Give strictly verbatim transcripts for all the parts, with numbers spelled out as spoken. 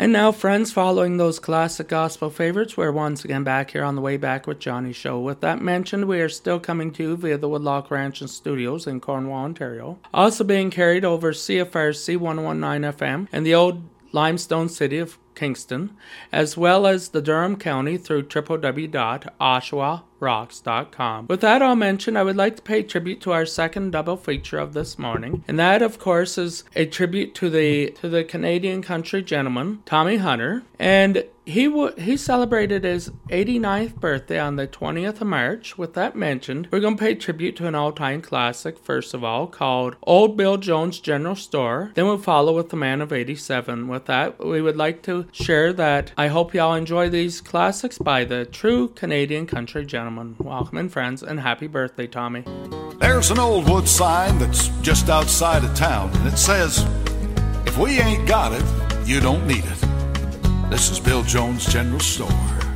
And now, friends, following those classic gospel favorites, we're once again back here on the Way Back with Johnny show. With that mentioned, we are still coming to you via the Woodlock Ranch and Studios in Cornwall, Ontario. Also being carried over C F R C one oh one point nine F M in the old limestone city of Kingston, as well as the Durham County through w w w dot oshawa rocks dot com. With that all mentioned, I would like to pay tribute to our second double feature of this morning, and that, of course, is a tribute to the to the Canadian country gentleman Tommy Hunter. And he w- he celebrated his eighty-ninth birthday on the twentieth of March. With that mentioned, we're going to pay tribute to an all-time classic, first of all, called Old Bill Jones General Store. Then we'll follow with The Man of eighty-seven. With that, we would like to share that I hope y'all enjoy these classics by the true Canadian country gentleman. Welcome in, friends, and happy birthday, Tommy. There's an old wood sign that's just outside of town, and it says, if we ain't got it, you don't need it. This is Bill Jones General Store.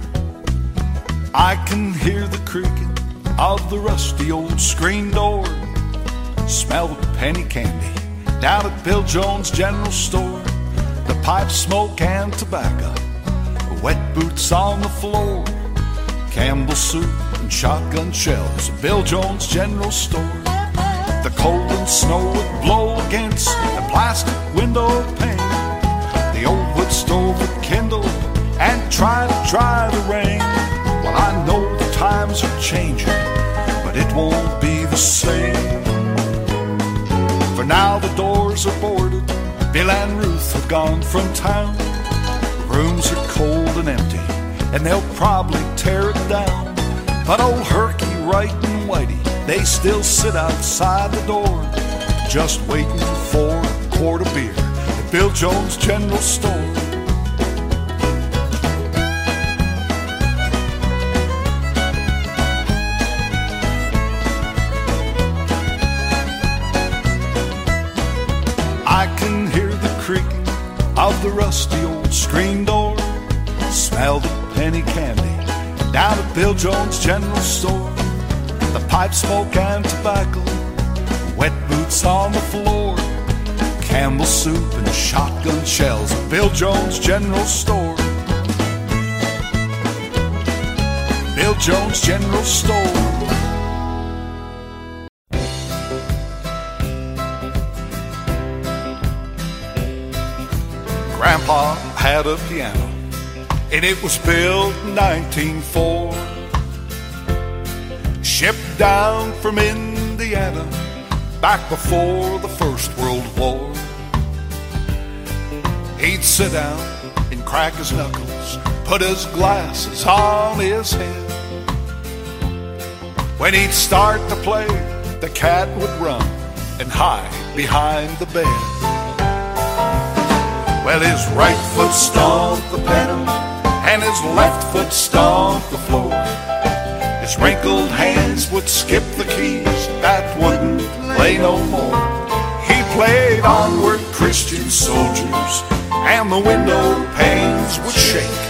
I can hear the creaking of the rusty old screen door, smell the penny candy down at Bill Jones General Store, the pipe smoke and tobacco, wet boots on the floor, Campbell soup and shotgun shells at Bill Jones General Store. The cold and snow would blow against the plastic window pane. The old wood stove would kindle and try to dry the rain. Well, I know the times are changing, but it won't be the same. For now the doors are boarded, Bill and Ruth have gone from town. The rooms are cold and empty, and they'll probably tear it down. But old Herky, Wright, and Whitey, they still sit outside the door, just waiting for a quart of beer at Bill Jones General Store. I can hear the creaking of the rusty old screen door, smell the penny candy down at Bill Jones General Store, the pipe smoke and tobacco, wet boots on the floor, Campbell soup and shotgun shells at Bill Jones General Store. Bill Jones General Store. Grandpa had a piano, and it was built in nineteen oh four. Shipped down from Indiana back before the First World War. He'd sit down and crack his knuckles, put his glasses on his head. When he'd start to play, the cat would run and hide behind the bed. Well, his right foot stomped the pedal and his left foot stomped the floor. His wrinkled hands would skip the keys that wouldn't play no more. He played Onward Christian Soldiers and the window panes would shake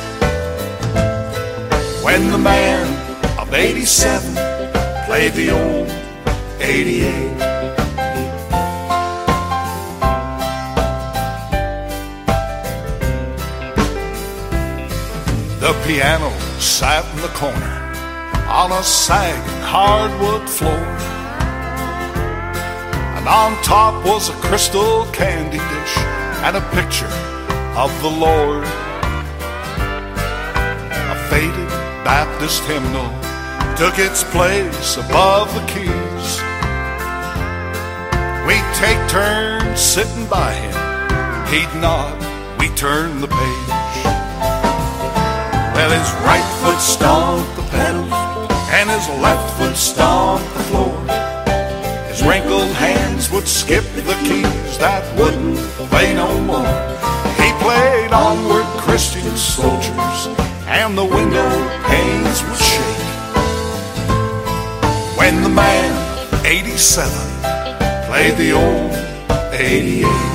when the man of eighty-seven played the old eighty-eight. The piano sat in the corner on a sagging hardwood floor, and on top was a crystal candy dish and a picture of the Lord. A faded Baptist hymnal took its place above the keys. We'd take turns sitting by him, he'd nod, we'd turn the page. Well, his right foot stomped the pedals and his left foot stomped the floor. His wrinkled hands would skip the keys that wouldn't play no more. He played Onward Christian Soldiers and the window panes would shake when the man, eighty-seven, played the old eighty-eight.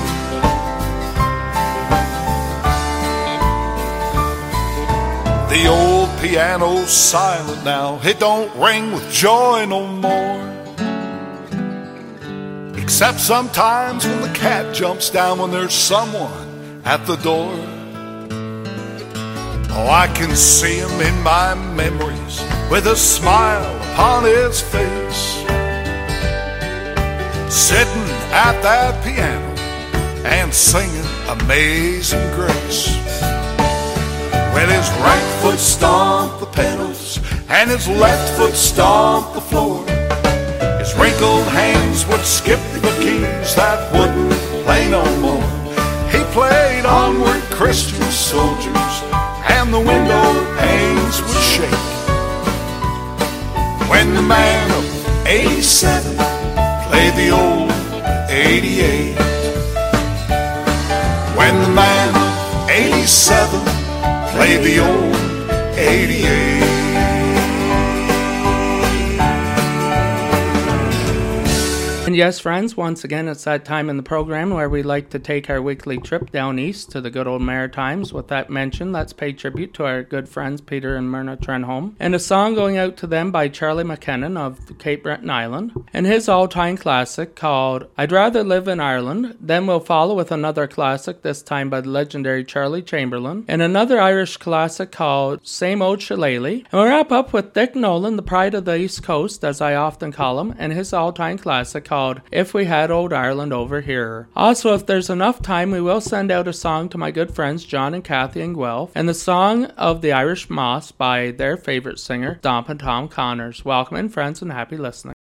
The old piano's silent now, it don't ring with joy no more, except sometimes when the cat jumps down when there's someone at the door. Oh, I can see him in my memories with a smile upon his face, sitting at that piano and singing Amazing Grace. When his right foot stomped the pedals and his left foot stomped the floor, his wrinkled hands would skip the keys that wouldn't play no more. He played Onward Christian Soldiers and the window panes would shake. When the man of eighty-seven played the old eighty-eight. When the man of eighty-seven played the old eighty-eight. And yes, friends, once again, it's that time in the program where we like to take our weekly trip down east to the good old Maritimes. With that mention, let's pay tribute to our good friends Peter and Myrna Trenholm, and a song going out to them by Charlie McKinnon of Cape Breton Island, and his all-time classic called I'd Rather Live in Ireland. Then we'll follow with another classic, this time by the legendary Charlie Chamberlain, and another Irish classic called Same Old Shillelagh. And we'll wrap up with Dick Nolan, the pride of the East Coast, as I often call him, and his all-time classic called If We Had Old Ireland Over Here. Also, if there's enough time, we will send out a song to my good friends John and Kathy in Guelph, and the song of the Irish Moss by their favorite singer, Stompin' Tom Connors. Welcome in, friends, and happy listening.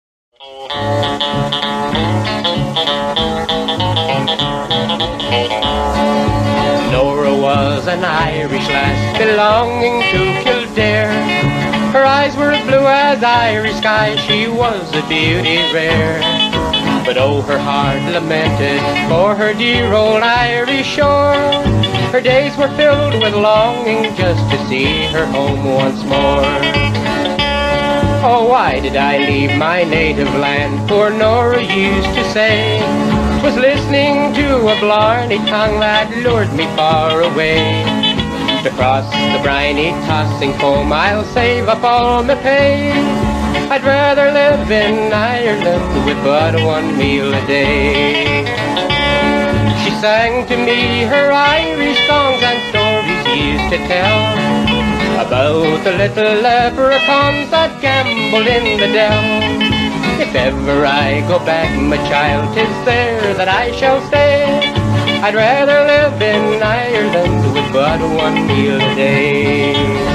Nora was an Irish lass belonging to Kildare. Her eyes were as blue as Irish sky, she was a beauty rare. But oh, her heart lamented for her dear old Irish shore. Her days were filled with longing just to see her home once more. Oh, why did I leave my native land? Poor Nora used to say. 'Twas listening to a blarney tongue that lured me far away. To cross the briny tossing foam, I'll save up all my pay. I'd rather live in Ireland with but one meal a day. She sang to me her Irish songs and stories used to tell about the little leprechauns that gambled in the dell. If ever I go back, my child, 'tis there that I shall stay. I'd rather live in Ireland with but one meal a day.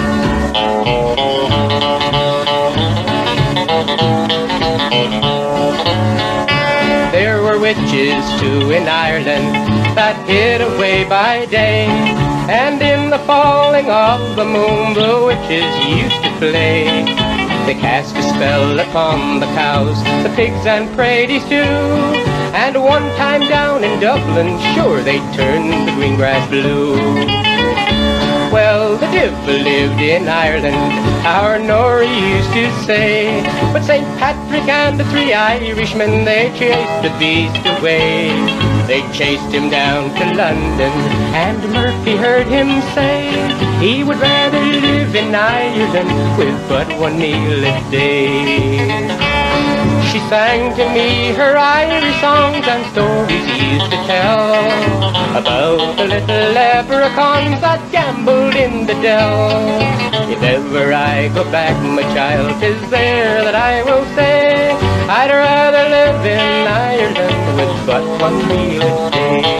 There were witches too in Ireland that hid away by day, and in the falling of the moon the witches used to play. They cast a spell upon the cows, the pigs and pradies too, and one time down in Dublin, sure they turned the green grass blue. Well, the devil lived in Ireland, our Nora used to say, but Saint Patrick and the three Irishmen, they chased the beast away. They chased him down to London, and Murphy heard him say he would rather live in Ireland with but one meal a day. She sang to me her Irish songs and stories used to tell about the little leprechauns that gambled in the dell. If ever I go back, my child, 'tis there that I will stay. I'd rather live in Ireland with but one meal a day.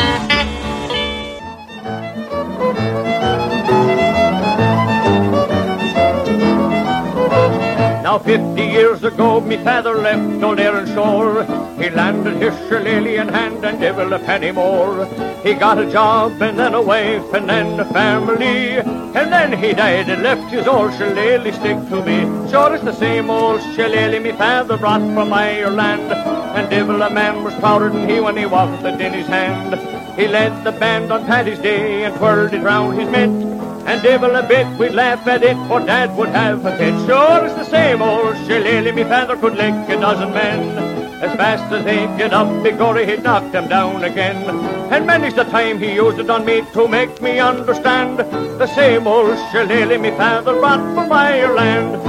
Now fifty years ago me father left old Erin shore. He landed his shillelagh in hand and divil a penny more. He got a job and then a wife and then a family, and then he died and left his old shillelagh stick to me. Sure it's the same old shillelagh me father brought from Ireland, and divil a man was prouder than he when he wafted it in his hand. He led the band on Paddy's Day and twirled it round his mitt, and divil a bit we'd laugh at it, for Dad would have a fit. Sure it's the same old shillelagh, me father could lick a dozen men. As fast as they'd get up, begorry he'd knock them down again. And many's the time he used it on me to make me understand the same old shillelagh me father brought from Ireland.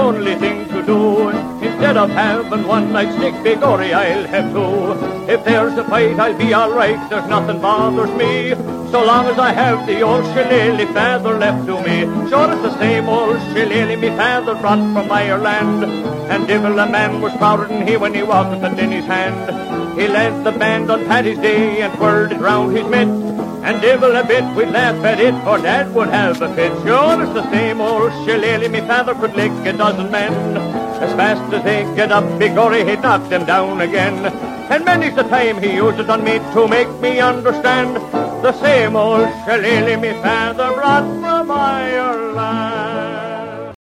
only thing to do. Instead of having one night stick, begorry, I'll have two. If there's a fight, I'll be all right, there's nothing bothers me, so long as I have the old shillelagh feather left to me. Sure, it's the same old shillelagh me father brought from Ireland, and divil a man was prouder than he when he walked it in his hand. He led the band on Paddy's Day and twirled it round his mitt, and divil a bit we'd laugh at it, for Dad would have a fit. Sure, it's the same old shillelagh me father could lick a dozen men. As fast as they get up, begorry, he'd knock them down again. And many's the time he used it on me to make me understand the same old shillelagh me father brought from Ireland.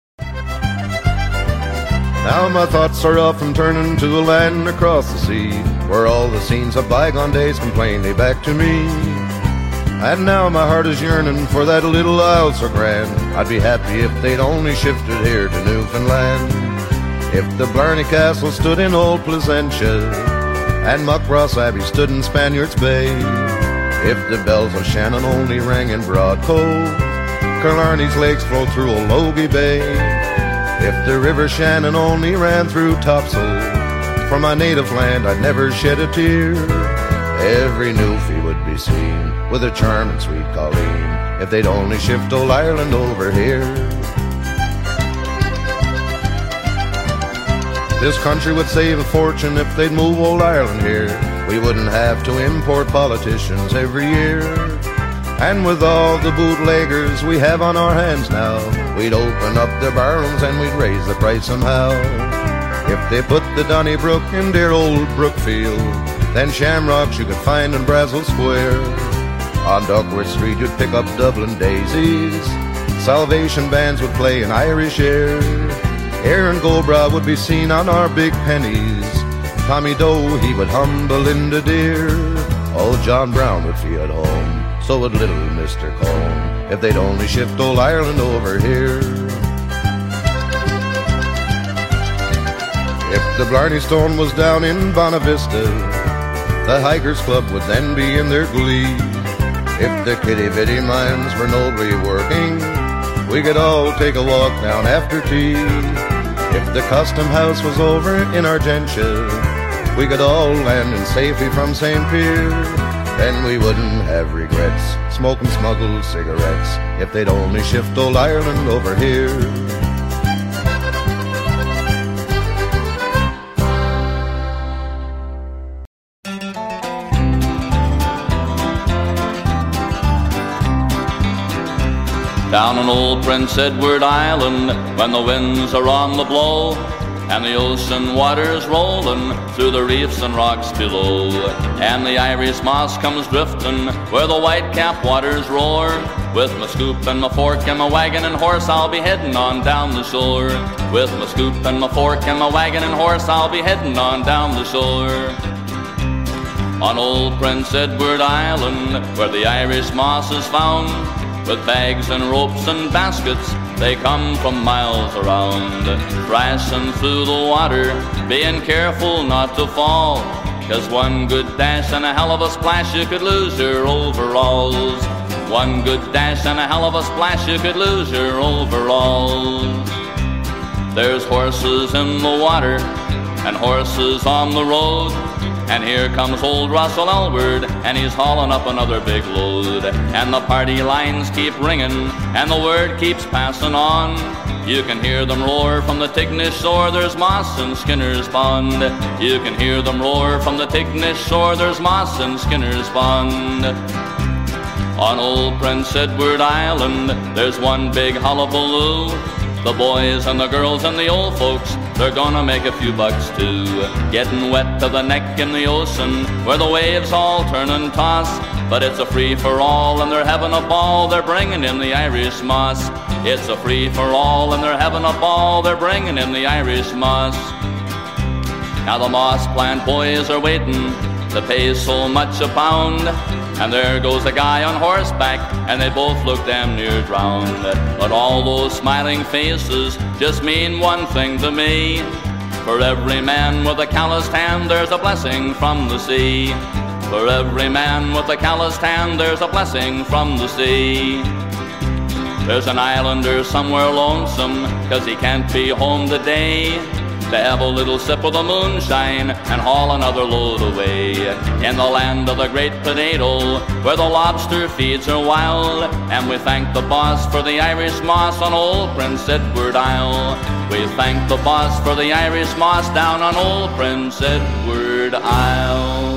Now my thoughts are often turning to a land across the sea, where all the scenes of bygone days come plainly back to me. And now my heart is yearning for that little isle so grand. I'd be happy if they'd only shifted here to Newfoundland. If the Blarney Castle stood in old Placentia, and Muckross Abbey stood in Spaniards Bay, if the bells of Shannon only rang in Broad Cove, Killarney's lakes flowed through Old Logie Bay, if the River Shannon only ran through Topsail, for my native land I'd never shed a tear. Every Newfie would be seen with a charming sweet Colleen, if they'd only shift old Ireland over here. This country would save a fortune if they'd move old Ireland here. We wouldn't have to import politicians every year. And with all the bootleggers we have on our hands now, we'd open up the barrooms and we'd raise the price somehow. If they put the Donnybrook in dear old Brookfield, then shamrocks you could find in Brazel Square. On Duckworth Street you'd pick up Dublin daisies, Salvation bands would play an Irish air, Aaron Goldbrow would be seen on our big pennies, Tommy Doe, he would hum Belinda Dear. Old John Brown would be at home, so would little Mister Combe, if they'd only shift old Ireland over here. If the Blarney Stone was down in Bonavista, the Hikers Club would then be in their glee. If the Kitty Vitty mines were nobly working, we could all take a walk down after tea. If the Custom House was over in Argentia, we could all land in safety from Saint Pierre. Then we wouldn't have regrets, smoking smuggled cigarettes, if they'd only shift old Ireland over here. Down on old Prince Edward Island, when the winds are on the blow, and the ocean water's rolling through the reefs and rocks below, and the Irish moss comes drifting where the white-capped waters roar, with my scoop and my fork and my wagon and horse I'll be heading on down the shore. With my scoop and my fork and my wagon and horse I'll be heading on down the shore. On old Prince Edward Island, where the Irish moss is found, with bags and ropes and baskets, they come from miles around, crashing through the water, being careful not to fall, 'cause one good dash and a hell of a splash you could lose your overalls. One good dash and a hell of a splash you could lose your overalls. There's horses in the water and horses on the road, and here comes old Russell Elward, and he's hauling up another big load. And the party lines keep ringing, and the word keeps passing on. You can hear them roar from the Tignish shore, there's moss in Skinner's Pond. You can hear them roar from the Tignish shore, there's moss in Skinner's Pond. On old Prince Edward Island, there's one big hullabaloo. The boys and the girls and the old folks, they're gonna make a few bucks too, getting wet to the neck in the ocean, where the waves all turn and toss. But it's a free-for-all and they're having a ball, they're bringing in the Irish moss. It's a free-for-all and they're having a ball, they're bringing in the Irish moss. Now the moss plant boys are waiting, the pay's so much a pound, and there goes a guy on horseback, and they both look damn near drowned. But all those smiling faces just mean one thing to me. For every man with a calloused hand, there's a blessing from the sea. For every man with a calloused hand, there's a blessing from the sea. There's an islander somewhere lonesome, 'cause he can't be home today, to have a little sip of the moonshine and haul another load away. In the land of the great potato, where the lobster feeds are wild, and we thank the boss for the Irish moss on old Prince Edward Isle. We thank the boss for the Irish moss down on old Prince Edward Isle.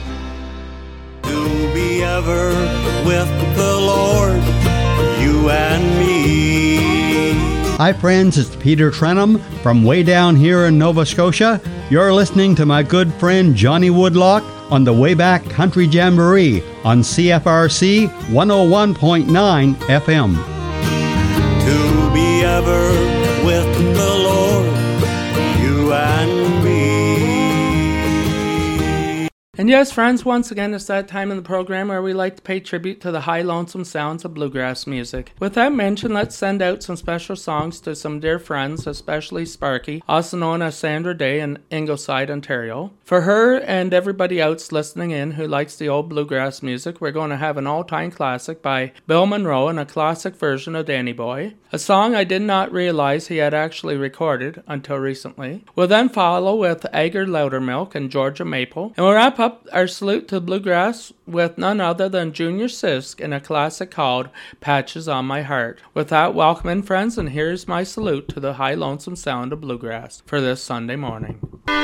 To be ever with the Lord, you and me. Hi friends, it's Peter Trenum from way down here in Nova Scotia. You're listening to my good friend Johnny Woodlock on the Wayback Country Jamboree on C F R C one oh one point nine F M. To be ever with the Lord, you and me. And yes, friends, once again, it's that time in the program where we like to pay tribute to the high lonesome sounds of bluegrass music. With that mentioned, let's send out some special songs to some dear friends, especially Sparky, also known as Sandra Day in Ingleside, Ontario. For her and everybody else listening in who likes the old bluegrass music, we're going to have an all-time classic by Bill Monroe and a classic version of Danny Boy, a song I did not realize he had actually recorded until recently. We'll then follow with Agar Loudermilk and Georgia Maple, and we'll wrap up our salute to bluegrass with none other than Junior Sisk in a classic called Patches on My Heart. With that, welcome in, friends, and here's my salute to the high lonesome sound of bluegrass for this Sunday morning.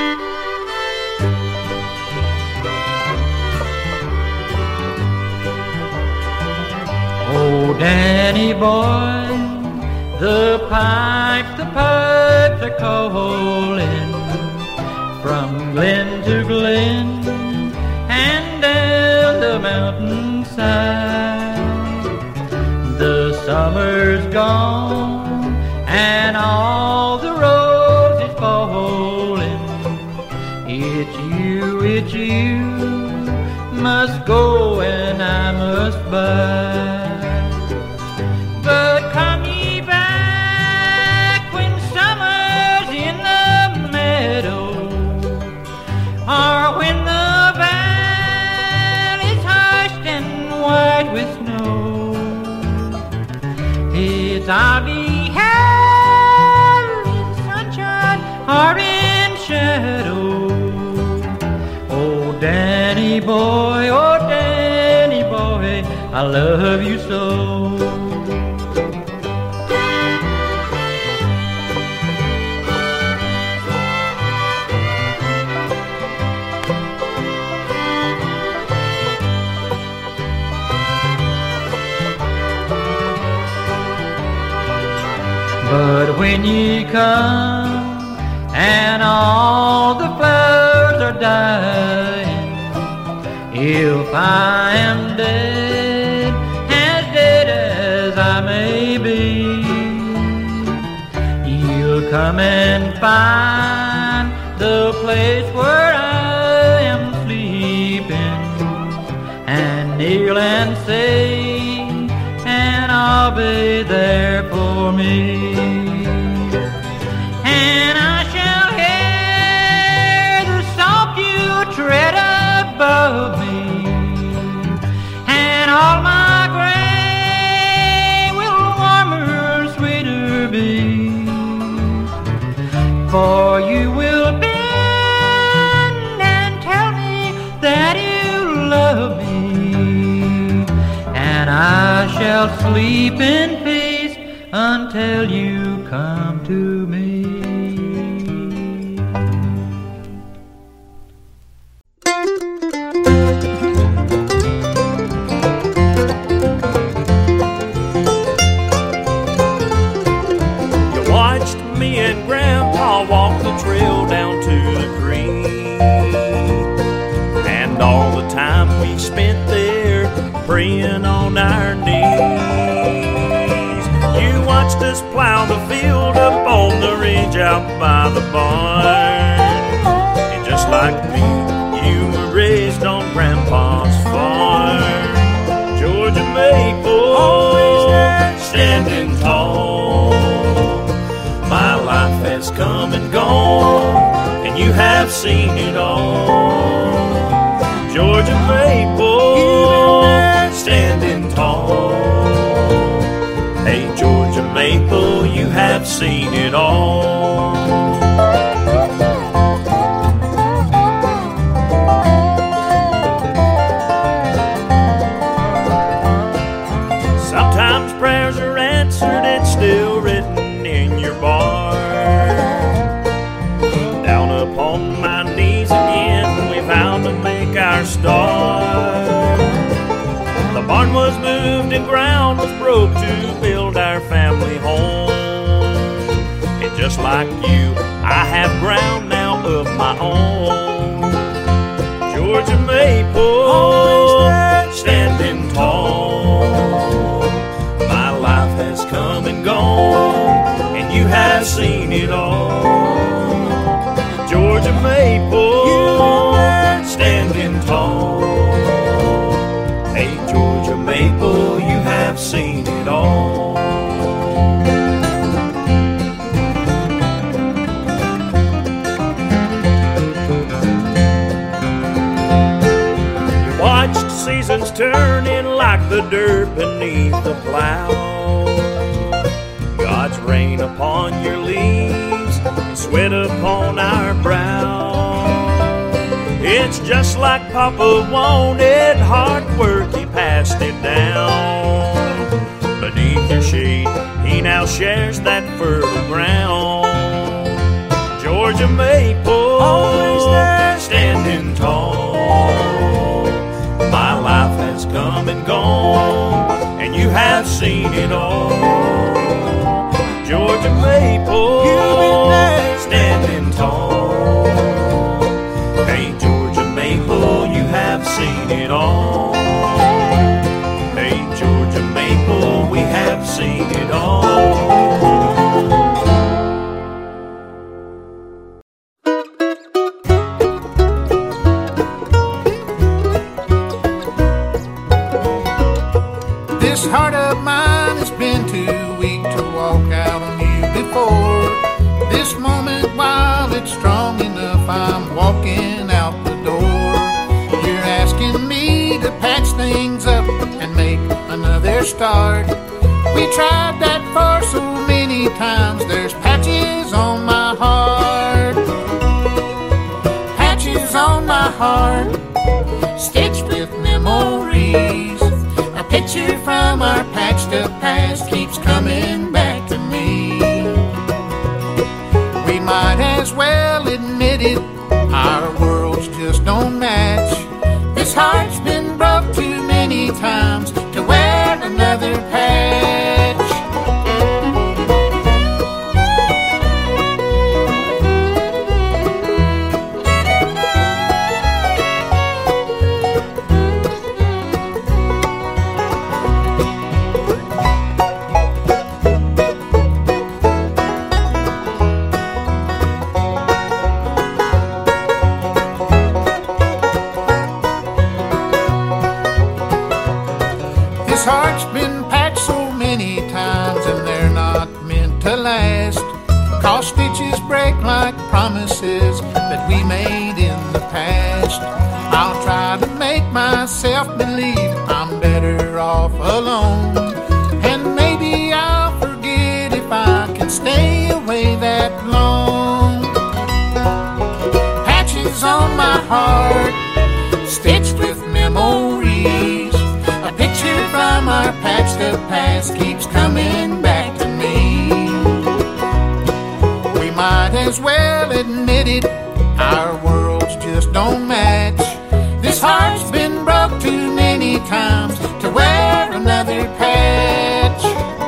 Oh, Danny boy, the pipes, the pipes are calling from glen to glen and down the mountainside. The summer's gone and all the roses falling. It's you, it's you, must go and I must buy. But come ye back when summer's in the meadow, or when the valley's hushed and white with snow. It's I'll be held in sunshine or in shadow. Oh, Danny boy, oh, Danny boy, I love you so. But when ye come and all the flowers are dying, if I am dead, as dead as I may be, you'll come and find the place where I am sleeping, and kneel and say, and I'll be there for me. And I shall hear the soft dew tread above me, and all my gray will warmer, sweeter be. For you will bend and tell me that you love me, and I shall sleep in peace until you come to me. You watched me and Grandpa walk the trail down to the creek, and all the time we spent there praying on our knees. You watched us plow the field up on the ridge out by the barn, and just like me, you were raised on Grandpa's farm. Georgia Maple, always there, standing tall. My life has come and gone, and you have seen it all. Georgia Maple, standing tall. Hey, seen it all. Sometimes prayers are answered, it's still written in your barn. Down upon my knees again, we vow to make our start. The barn was moved and ground was broke to build our family home. And just like you, I have ground now of my own. Georgia maple, standing tall. My life has come and gone, and you have seen it all. Georgia maple, standing tall. Hey, Georgia maple, you have seen it all. You watched seasons turning like the dirt beneath the plow. God's rain upon your leaves and sweat upon our brow. It's just like Papa wanted, hard work, he passed it down. Beneath your shade, he now shares that fertile ground. Georgia maple, always there, standing tall. My life has come and gone, and you have seen it all. Georgia maple, you've been there, standing tall. Hey, Georgia maple, you have seen it all. Hey, Georgia maple, we have seen it all. This heart of mine has been too weak to walk out on you before. This moment, while it's strong enough, I'm walking out the door. You're asking me to patch things up and make another start. We tried that for so many times. There's patches on my heart, patches on my heart, stitched with memories. A picture from our patched up past keeps coming back to me. We might as well admit it, our worlds just don't match. This heart's been broke too many times to wear another patch. This heart's been patched so many times, and they're not meant to last. 'Cause stitches break like promises that we made in the past. I'll try to make myself believe I'm better off alone, and maybe I'll forget if I can stay away that long. Patches on my heart, stitched with memories. A picture from our patched up past keeps coming back to me. We might as well admit it, our worlds just don't match. This heart's been broke too many times to wear another patch.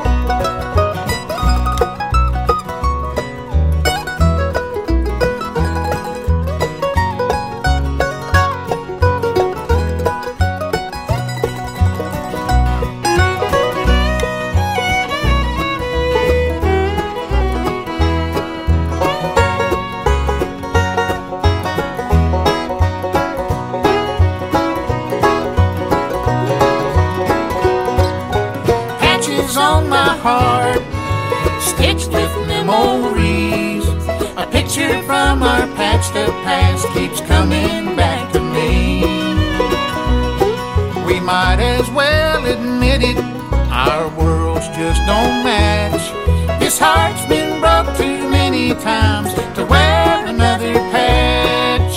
On my heart, stitched with memories. A picture from our patched up past keeps coming back to me. We might as well admit it, our worlds just don't match. This heart's been broken times to wear another patch.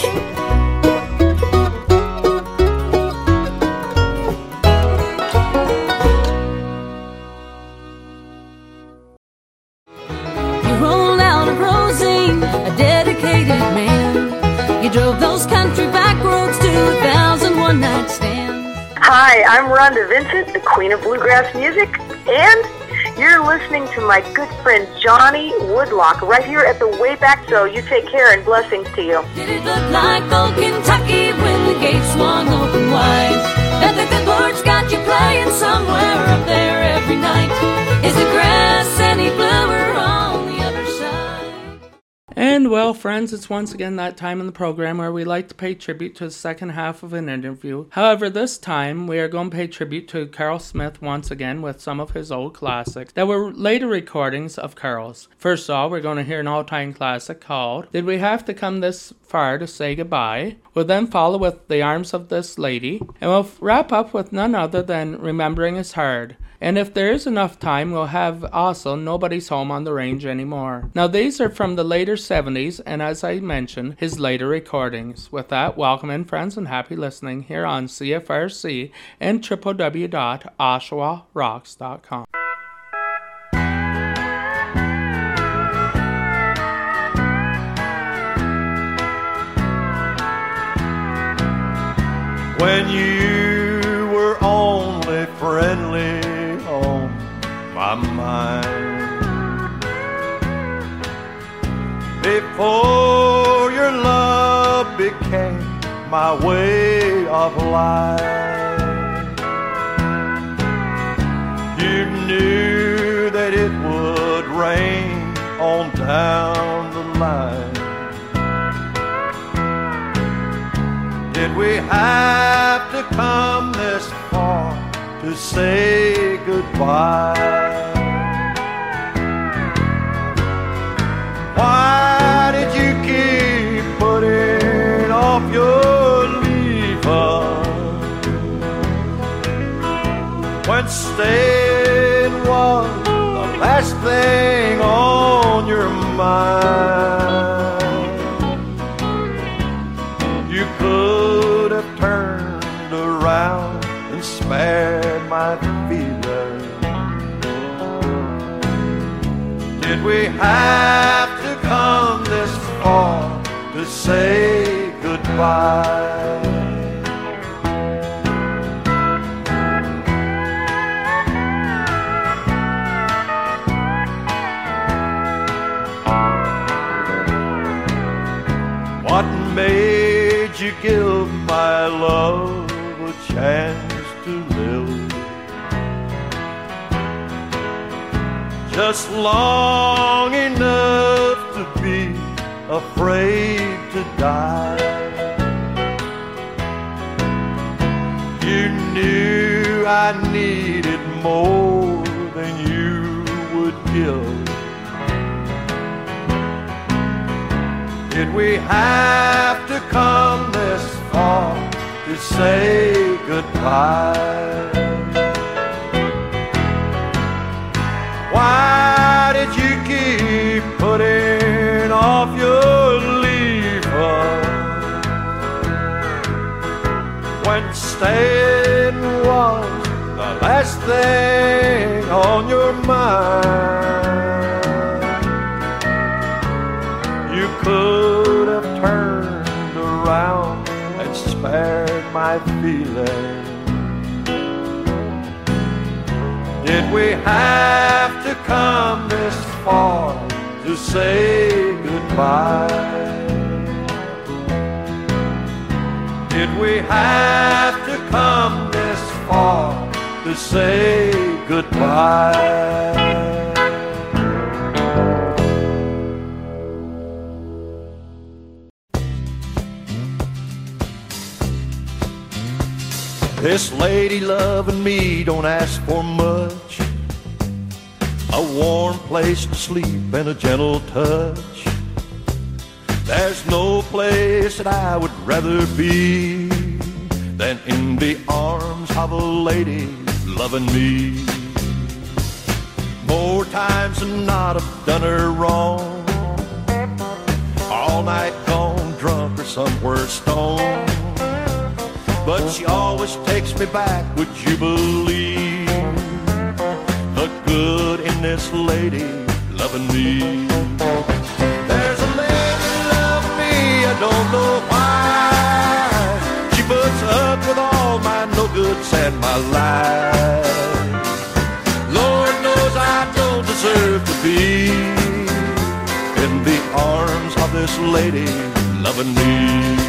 You rolled out of Rosine, a dedicated man. You drove those country back roads to a thousand one-night stands. Hi, I'm Rhonda Vincent, the Queen of Bluegrass Music, and you're listening to my good friend Johnny Woodlock right here at the Wayback Show. You take care and blessings to you. Did it look like old Kentucky when the gates swung open wide? That the good Lord's got you playing somewhere up there every night? Is the grass any bluer on the other side? And well, friends, it's once again that time in the program where we like to pay tribute to the second half of an interview. However, this time we are going to pay tribute to Carl Smith once again with some of his old classics that were later recordings of Carl's. First of all, we're going to hear an all-time classic called Did We Have to Come This Far to Say Goodbye? We'll then follow with The Arms of This Lady, and we'll wrap up with none other than Remembering Is Hard. And if there is enough time, we'll have also Nobody's Home on the Range Anymore. Now, these are from the later seventies, and as I mentioned, his later recordings. With that, welcome in, friends, and happy listening here on C F R C and w w w dot oshawa rocks dot com. When you were only friendly on my mind, before your love became my way of life, you knew that it would rain on down the line. Did we have to come this far to say goodbye? Why did you keep putting off your leave-in when staying was the last thing on your mind? You could have turned around and spared my feelings. Did we have to come this far to say goodbye? What made you give my love a chance to live? Just long enough to be afraid to die. You knew I needed more than you would give. Did we have to come this far to say goodbye? Why did you keep putting off your leave-in when staying was the last thing on your mind? You could have turned around and spared my feelings. Did we have to come this far to say goodbye? Did we have to come this far to say goodbye? This lady loving me don't ask for much. A warm place to sleep and a gentle touch. There's no place that I would rather be than in the arms of a lady loving me. More times than not I've done her wrong, night gone drunk or somewhere stoned. But she always takes me back, would you believe? The good in this lady loving me. There's a lady loving me, I don't know why. She puts up with all my no-goods and my lies. Lord knows I don't deserve to be in the arms of this lady loving me.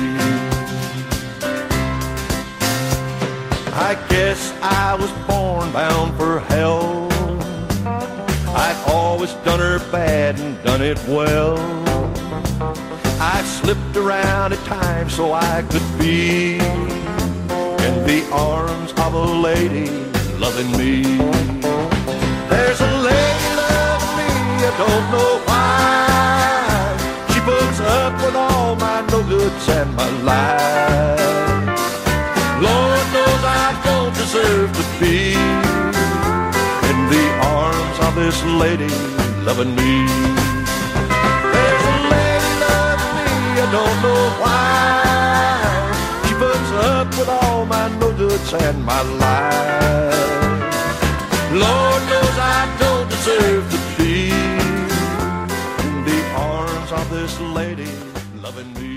I guess I was born bound for hell. I'd always done her bad and done it well. I slipped around at times so I could be in the arms of a lady loving me. There's a lady loving me, I don't know why. She puts up with all my no-goods and my lies. Lord knows I don't deserve to be in the arms of this lady loving me. There's a lady loving me, I don't know why. She puts up with all my no-goods and my lies. Lord knows I don't deserve to be in the arms of this lady loving me.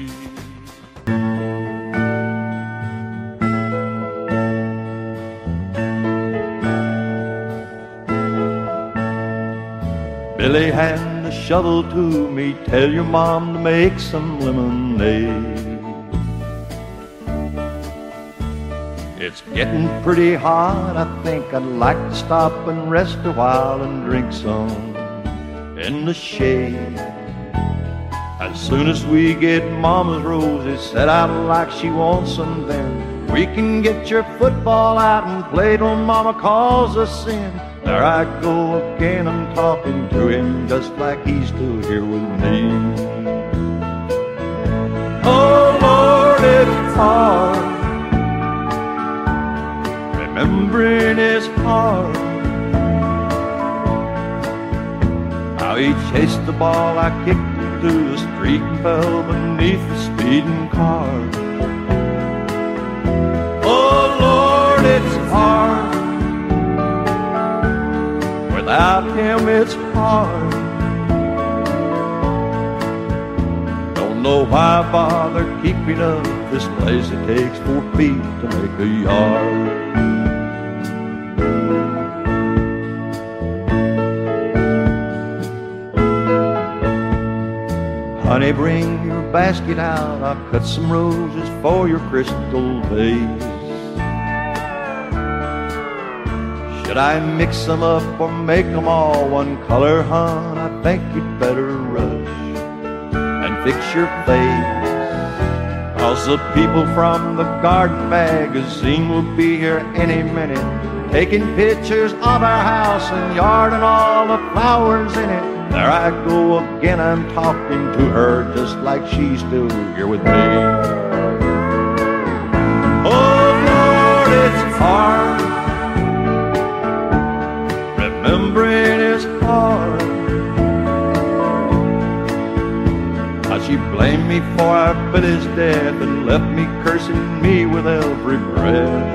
Billy, hand the shovel to me, tell your mom to make some lemonade. It's getting pretty hot, I think I'd like to stop and rest a while and drink some in the shade. As soon as we get Mama's roses set out like she wants them, then we can get your football out and play till Mama calls us in. There I go again, I'm talking to him just like he's still here with me. Oh Lord, it's hard remembering his heart. How he chased the ball, I kicked it through the street and fell beneath the speeding car. Oh Lord, it's hard. Without him it's hard. Don't know why I bother keeping up this place. It takes four feet to make a yard. Honey, bring your basket out, I'll cut some roses for your crystal vase. Should I mix them up or make them all one color, hon? I think you'd better rush and fix your face. Cause the people from the Garden magazine will be here any minute, taking pictures of our house and yard and all the flowers in it. There I go again, I'm talking to her just like she's still here with me. Oh Lord, it's hard. Remembering is hard. How she blamed me for our Billy's death and left me cursing me with every breath.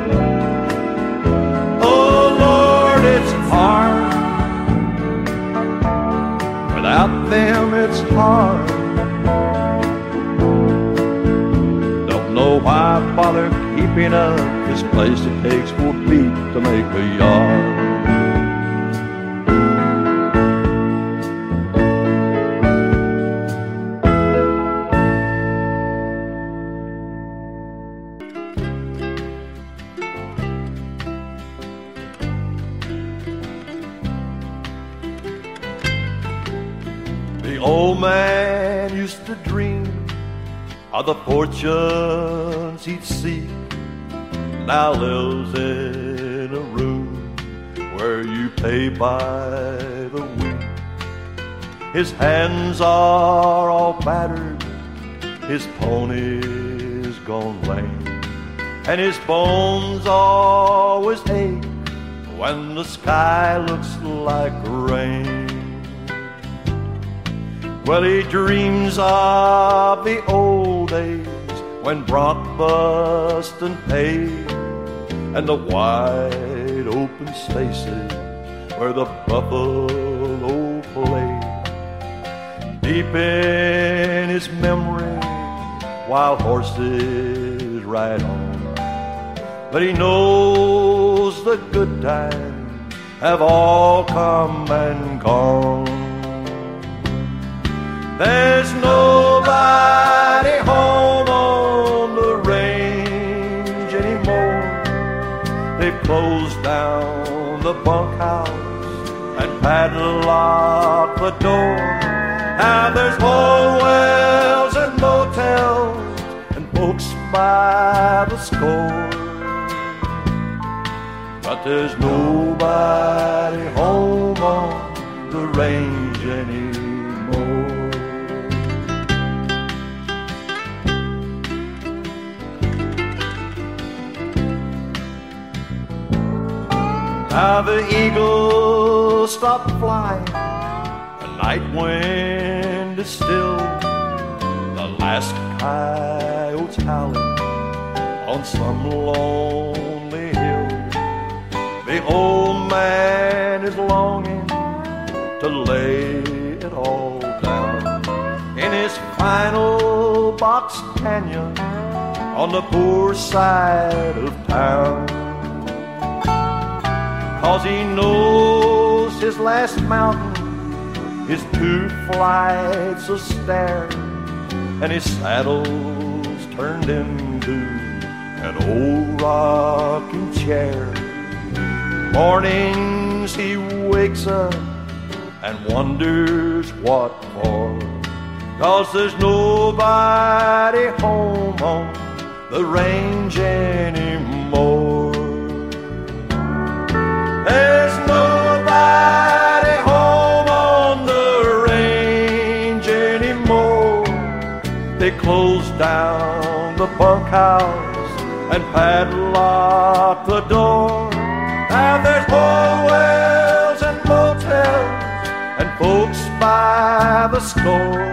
Oh Lord, it's hard. Without them it's hard. Don't know why I bother keeping up this place. It takes four feet to make a yard. Old man used to dream of the fortunes he'd seek. Now lives in a room where you pay by the week. His hands are all battered, his pony's gone lame, and his bones always ache when the sky looks like rain. Well, he dreams of the old days when bronc bustin' paid, and the wide open spaces where the buffalo played. Deep in his memory, wild horses ride on, but he knows the good times have all come and gone. There's nobody home on the range anymore. They've closed down the bunkhouse and padlocked the door. Now there's hotels and motels and folks by the score, but there's nobody home on the range anymore. Now the eagles stop flying, the night wind is still, the last coyote's howling on some lonely hill. The old man is longing to lay it all down in his final box canyon on the poor side of town. 'Cause he knows his last mountain is two flights of stairs, and his saddle's turned into an old rocking chair. Mornings he wakes up and wonders what for, 'cause there's nobody home on the range anymore. There's nobody home on the range anymore. They closed down the bunkhouse and padlocked the door. Now there's hotels and motels and folks by the score,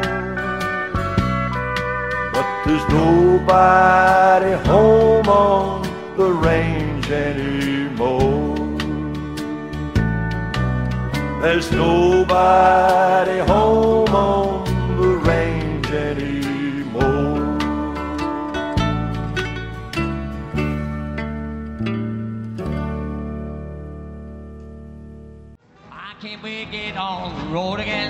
but there's nobody home on the range anymore. There's nobody home on the range anymore. Why can't we get on the road again?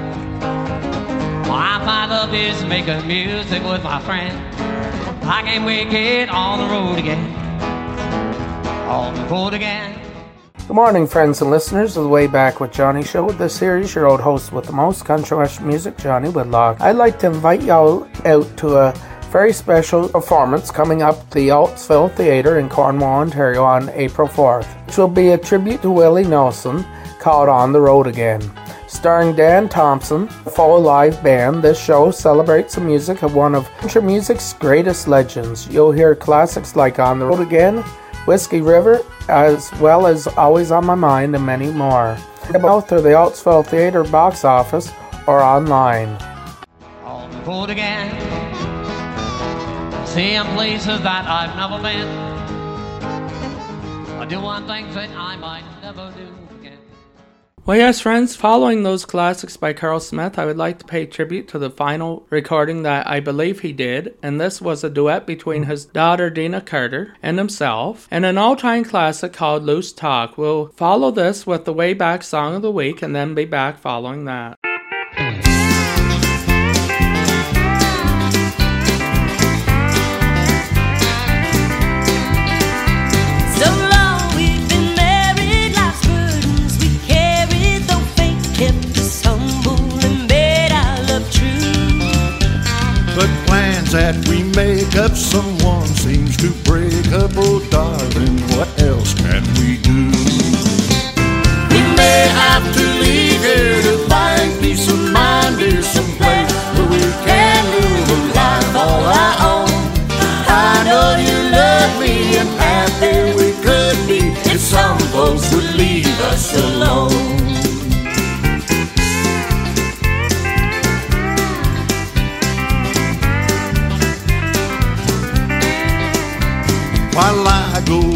Why my love is making music with my friend. Why can't we get on the road again? On the road again. Good morning, friends and listeners of the Way Back with Johnny show. This here is your old host with the most country western music, Johnny Woodlock. I'd like to invite y'all out to a very special performance coming up at the Altesville Theatre in Cornwall, Ontario on April fourth, which will be a tribute to Willie Nelson called On the Road Again. Starring Dan Thompson, a full live band, this show celebrates the music of one of country music's greatest legends. You'll hear classics like On the Road Again, Whiskey River, as well as Always on My Mind, and many more. Both through the Altesville Theatre box office or online. On the road again, seeing places that I've never been, I do one thing that I might never do again. Well, yes, friends, following those classics by Carl Smith, I would like to pay tribute to the final recording that I believe he did, and this was a duet between his daughter Dina Carter and himself, and an all-time classic called Loose Talk. We'll follow this with the Way Back Song of the Week, and then be back following that. But plans that we make up, someone seems to break up. Oh darling, what else can we do? We may have to leave here to find peace of mind here someplace where we can live a life all our own. I know you love me and happy we could be if some folks would leave us alone.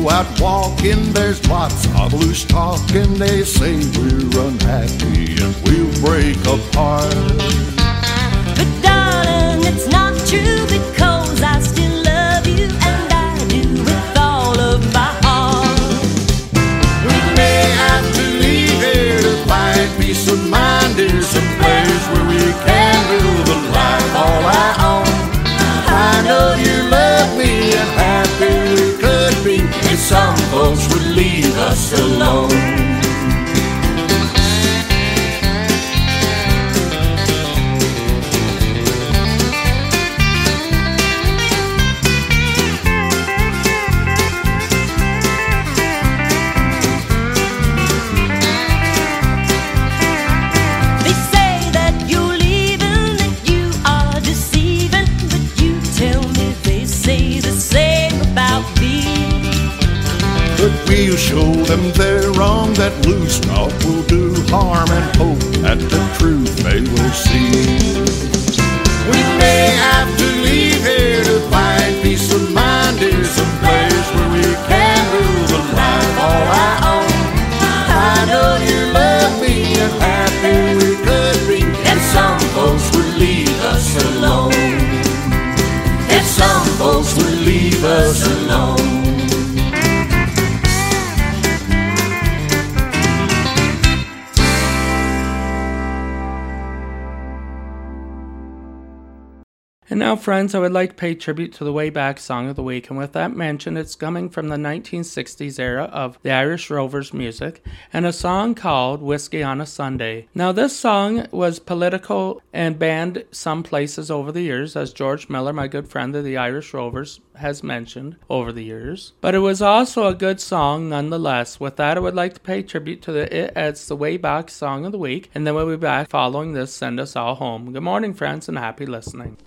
go out walking, there's lots of loose talk, and they say we're unhappy and we'll break apart. But darling, it's not true, because I still love you, and I do with all of my heart. We may have to leave here to find peace of mind. There's some place where we can live a life all our own. I know you love me and happy we could be if some folks would leave us alone. We'll show them they're wrong, that loose talk will do harm, and hope that the truth they will see. We may have to leave here to find peace of mind. There's some place where we can live a life all our own. I know you love me and happy we could be if some folks would leave us alone. If some folks would leave us alone. And now, friends, I would like to pay tribute to the Way Back Song of the Week, and with that mentioned, it's coming from the nineteen sixties era of the Irish Rovers music, and a song called Whiskey on a Sunday. Now, this song was political and banned some places over the years, as George Miller, my good friend of the Irish Rovers, has mentioned over the years. But it was also a good song nonetheless. With that, I would like to pay tribute to the it's the Way Back Song of the Week, and then we'll be back following this. Send us all home. Good morning, friends, and happy listening.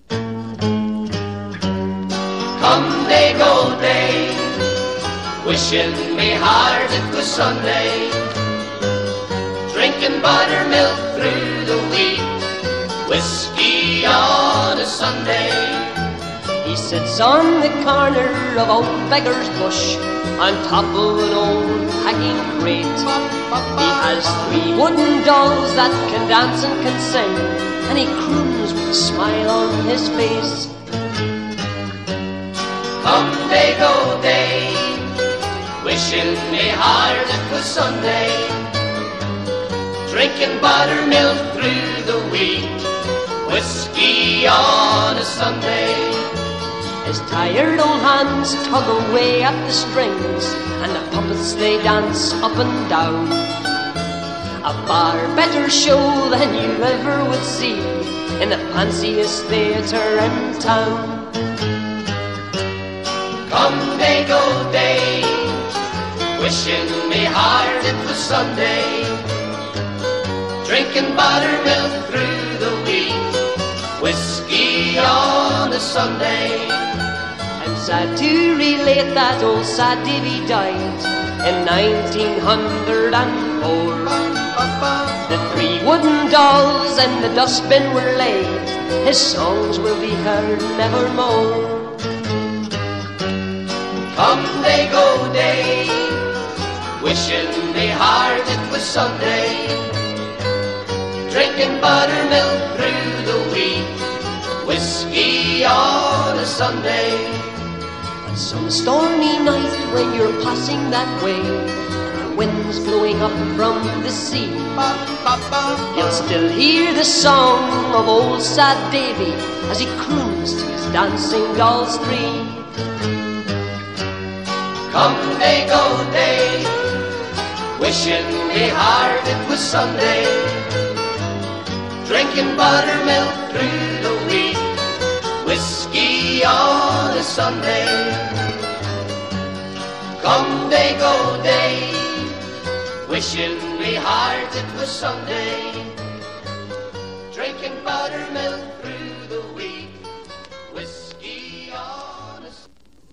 Come day, go day, wishing me hard it was Sunday, drinking buttermilk through the week, whiskey on a Sunday. He sits on the corner of old Beggar's Bush, on top of an old hanging crate. He has three wooden dolls that can dance and can sing, and he croons with a smile on his face. Come day, go day, wishing me hard it was Sunday, drinking buttermilk through the week, whiskey on a Sunday. His tired old hands tug away at the strings, and the puppets they dance up and down. A far better show than you ever would see in the fanciest theatre in town. Come day, go day, wishing me hard it was Sunday, drinking buttermilk through the week, whiskey on a Sunday. I'm sad to relate that old sad Davy died in nineteen oh four. The three wooden dolls in the dustbin were laid, his songs will be heard nevermore. Come day, go day, wishing me hard it was Sunday, drinking buttermilk through the week, whiskey on a Sunday. On some stormy night when you're passing that way, and the wind's blowing up from the sea, you'll still hear the song of old sad Davy as he croons to his dancing dolls three. Come day, go day, wishing me hard it was Sunday, drinking buttermilk through the week, whiskey on a Sunday. Come day, go day, wishing me hard it was Sunday, drinking buttermilk through the week, whiskey on a Sunday.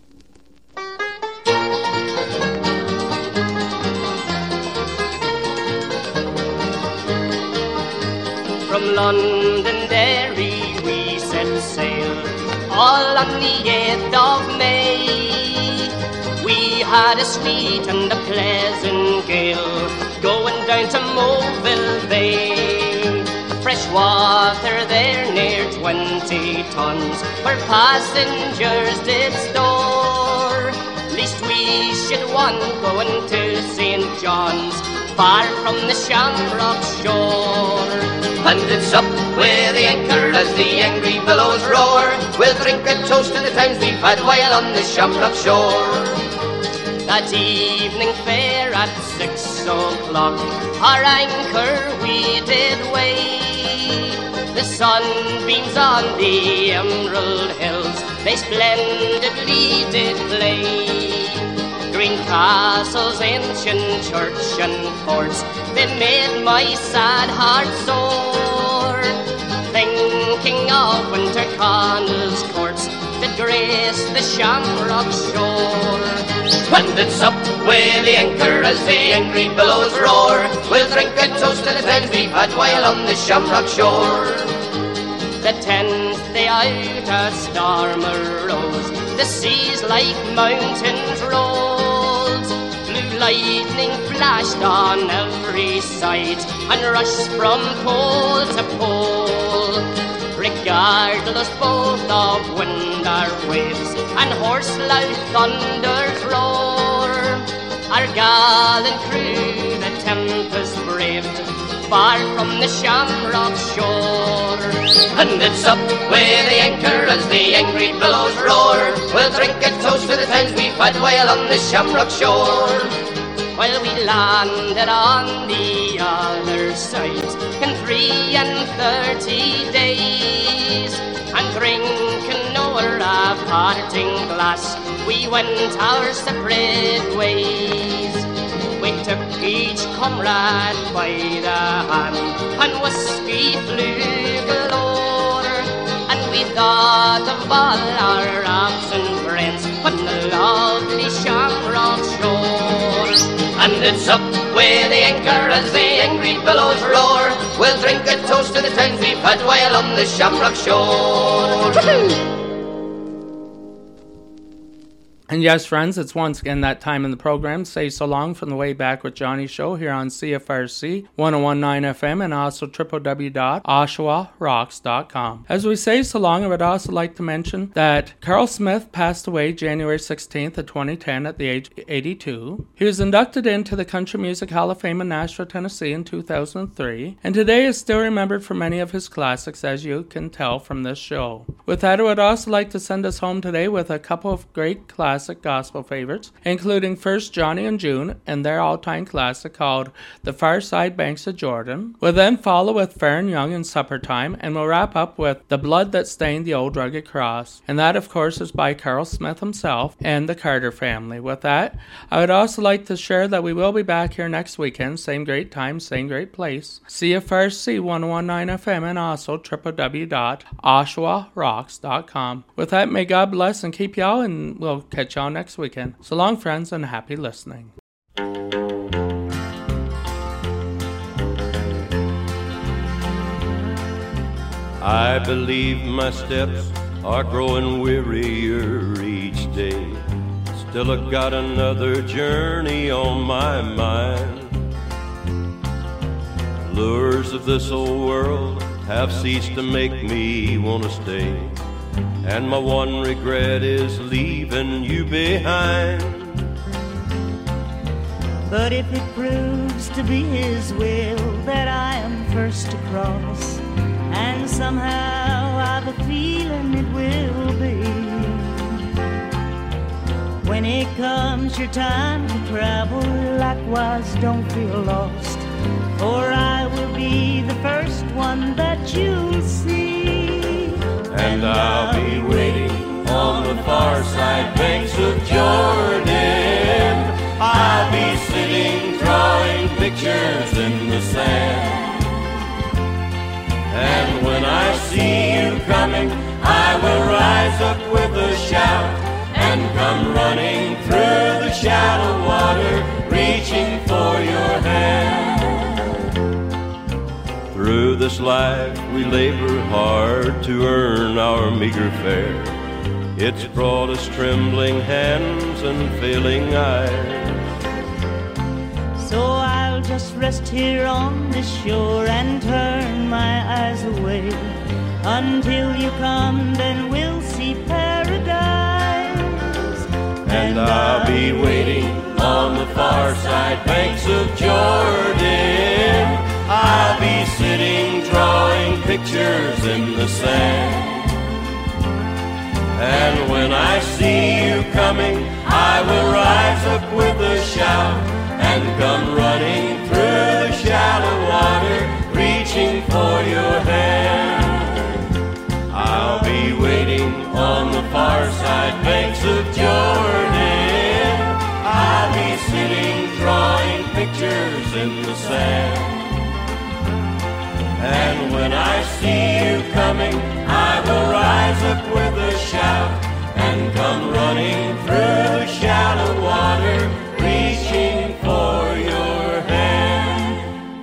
From Londonderry we set sail all on the eighth of May. We had a sweet and a pleasant gale going down to Mobile Bay. Fresh water there near twenty tons where passengers did store. Least we should one going to Saint John's, far from the Shamrock shore. And it's up with the anchor as the angry billows roar. We'll drink a toast to the times we've had while on the Shamrock shore. That evening fair at six o'clock, our anchor we did weigh. The sunbeams on the emerald hills, they splendidly did play. Green castles, ancient church and forts, they made my sad heart sore. Thinking of Winter Connell's courts that grace the Shamrock shore. And it's up with the anchor as the angry billows roar. We'll drink a toast to the times we've had while on the Shamrock shore. The tenth day out a storm arose, the seas like mountains rolled. Blue lightning flashed on every side and rushed from pole to pole. Regardless both of wind or waves and horse-loud thunders roar, our gallant crew the tempest braved, far from the Shamrock shore. And it's up with the anchor as the angry billows roar. We'll drink a toast to the times we've had while on the Shamrock shore. While we landed on the other side in three and thirty days, and drinking o'er a parting glass, we went our separate ways. We took each comrade by the hand, and whiskey flew galore, and we thought of all our absent friends on the lovely Shamrock shore. And it's up with the anchor as the angry billows roar. We'll drink a toast to the times we've had while on the Shamrock shore. And yes, friends, it's once again that time in the program. Say so long from the Way Back with Johnny show here on C F R C one oh one point nine F M and also w w w dot oshawa rocks dot com. As we say so long, I would also like to mention that Carl Smith passed away January sixteenth of twenty ten at the age of eighty-two. He was inducted into the Country Music Hall of Fame in Nashville, Tennessee in two thousand three, and today is still remembered for many of his classics, as you can tell from this show. With that, I would also like to send us home today with a couple of great classics gospel favorites, including first Johnny and June and their all-time classic called The Far Side Banks of Jordan. We'll then follow with Fair and Young and Supper Time, and we'll wrap up with The Blood That Stained the Old Rugged Cross. And that, of course, is by Carl Smith himself and the Carter family. With that, I would also like to share that we will be back here next weekend, same great time, same great place, C F R C one oh one point nine F M and also w w w dot oshawa rocks dot com. With that, may God bless and keep y'all, and we'll catch y'all next weekend. So long, friends, and happy listening. I believe my steps are growing wearier each day. Still I've got another journey on my mind. Lures of this old world have ceased to make me want to stay, and my one regret is leaving you behind. But if it proves to be His will that I am first to cross, and somehow I've a feeling it will be, when it comes your time to travel, likewise don't feel lost, for I will be the first one that you'll see. And I'll be waiting on the far side banks of Jordan. I'll be sitting drawing pictures in the sand. And when I see you coming, I will rise up with a shout and come running through the shallow water, reaching for your hand. Through this life we labor hard to earn our meager fare. It's brought us trembling hands and failing eyes. So I'll just rest here on this shore and turn my eyes away. Until you come, then we'll see paradise. And I'll be waiting on the far side banks of Jordan. I'll be sitting drawing pictures in the sand. And when I see you coming, I will rise up with a shout and come running through the shallow water, reaching for your hand. I'll be waiting on the far side banks of Jordan. I'll be sitting drawing pictures in the sand. And when I see you coming, I will rise up with a shout and come running through the shallow water, reaching for your hand.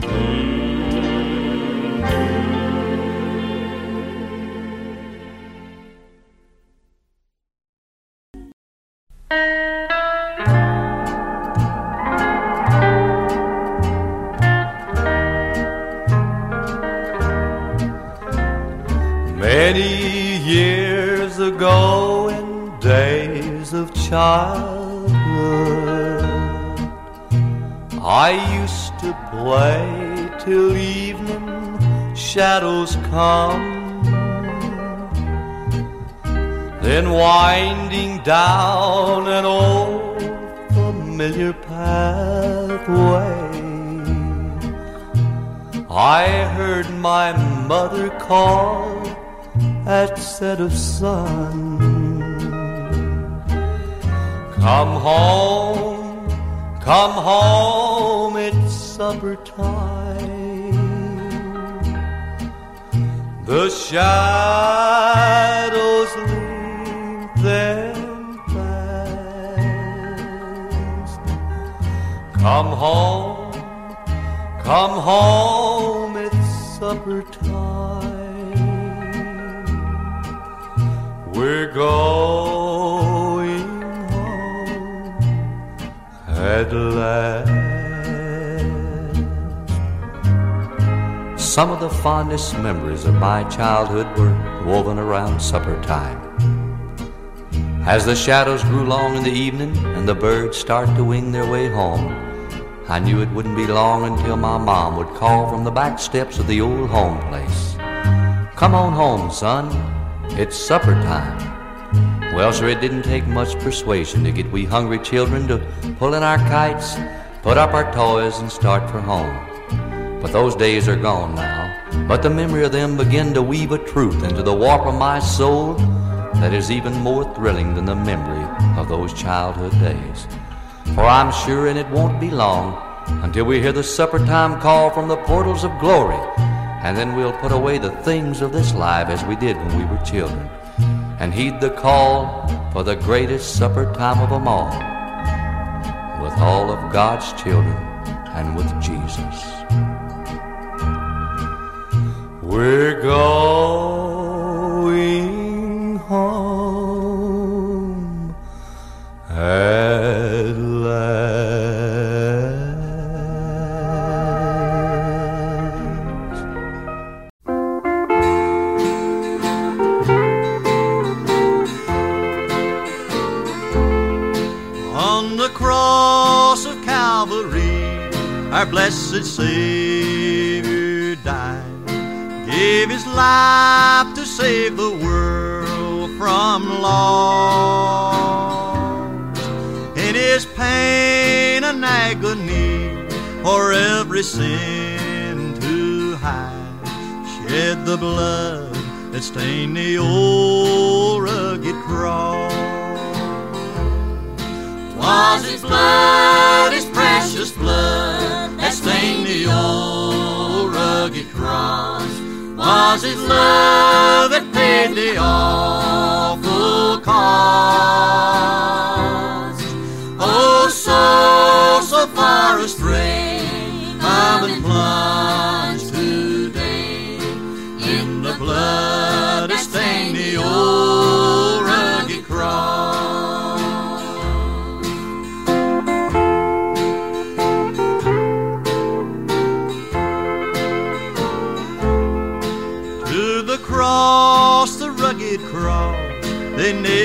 Many years ago, in days of childhood, I used to play till evening shadows come. Then winding down an old familiar pathway, I heard my mother call at set of sun. Come home, come home, it's supper time. The shadows lengthen fast. Come home, come home, it's supper time. We're going home at last. Some of the fondest memories of my childhood were woven around supper time. As the shadows grew long in the evening and the birds start to wing their way home, I knew it wouldn't be long until my mom would call from the back steps of the old home place. Come on home, son, it's supper time. Well, sir, it didn't take much persuasion to get we hungry children to pull in our kites, put up our toys, and start for home. But those days are gone now, but the memory of them began to weave a truth into the warp of my soul that is even more thrilling than the memory of those childhood days. For I'm sure, and it won't be long, until we hear the supper time call from the portals of glory, and then we'll put away the things of this life as we did when we were children, and heed the call for the greatest supper time of them all, with all of God's children and with Jesus. We're going home at last. On the cross of Calvary, our blessed Savior died, gave his life to save the world from loss. In his pain and agony, for every sin to hide, shed the blood that stained the old rugged cross. 'Twas his blood, his precious blood, that stained the old rugged cross. 'Twas his love that paid the awful cost. Oh, soul so far astray, I've been plunged today in the blood that stained the old rugged cross.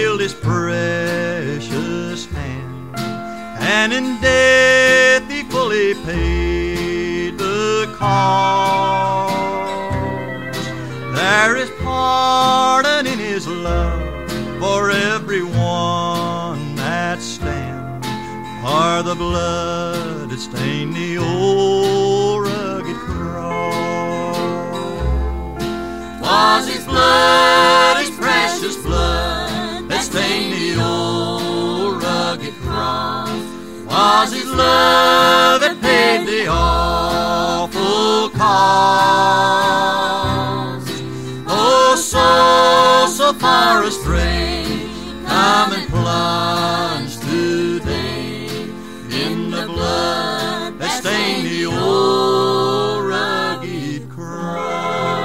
held his precious hand, and in death he fully paid the cost. There is pardon in his love for everyone that stands, for the blood that stained the old rugged cross. Was his blood, his precious blood, that stained the old rugged cross? Was his love that paid the awful cost? Oh, soul so far astray, come and plunge today in the blood that stained the old rugged cross.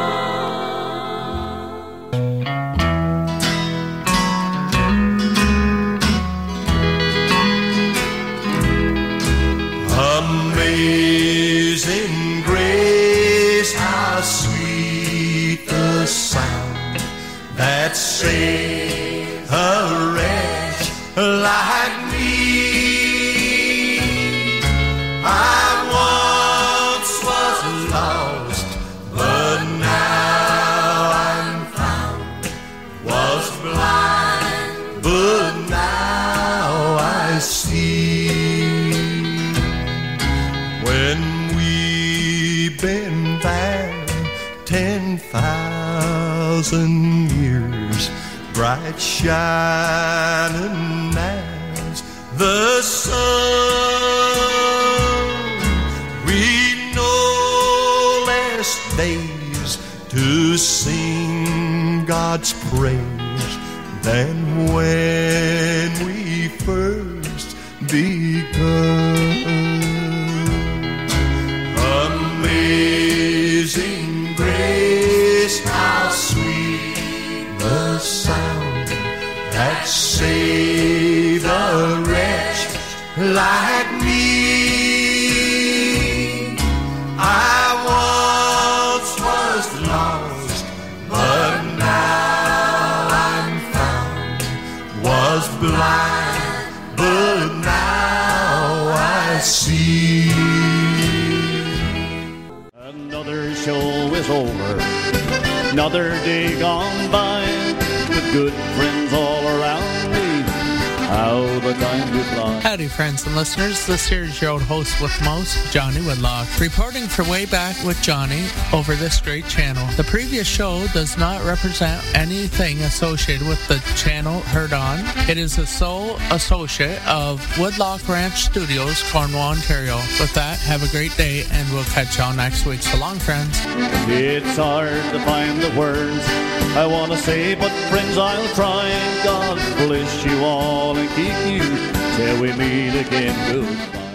Amazing grace, how sweet the sound that saved a wretch like me. I once was lost, but now I'm found. Was blind, but now I see. When we've been there ten thousand years, bright shining as the sun, we know less days to sing God's praise than when we first begun. Amazing grace, how sweet the sound that saved a wretch like me. I once was lost, but now I'm found. Was blind, but now I see. Another show is over, another day gone by, with good friends all around me. How the time goes by. Howdy, friends and listeners. This here is your old host with most, Johnny Woodlock, reporting for Way Back with Johnny over this great channel. The previous show does not represent anything associated with the channel heard on. It is a sole associate of Woodlock Ranch Studios, Cornwall, Ontario. With that, have a great day, and we'll catch y'all next week. So long, friends. It's hard to find the words I want to say, but friends, I'll try. God bless you all and keep you till we meet again. Goodbye.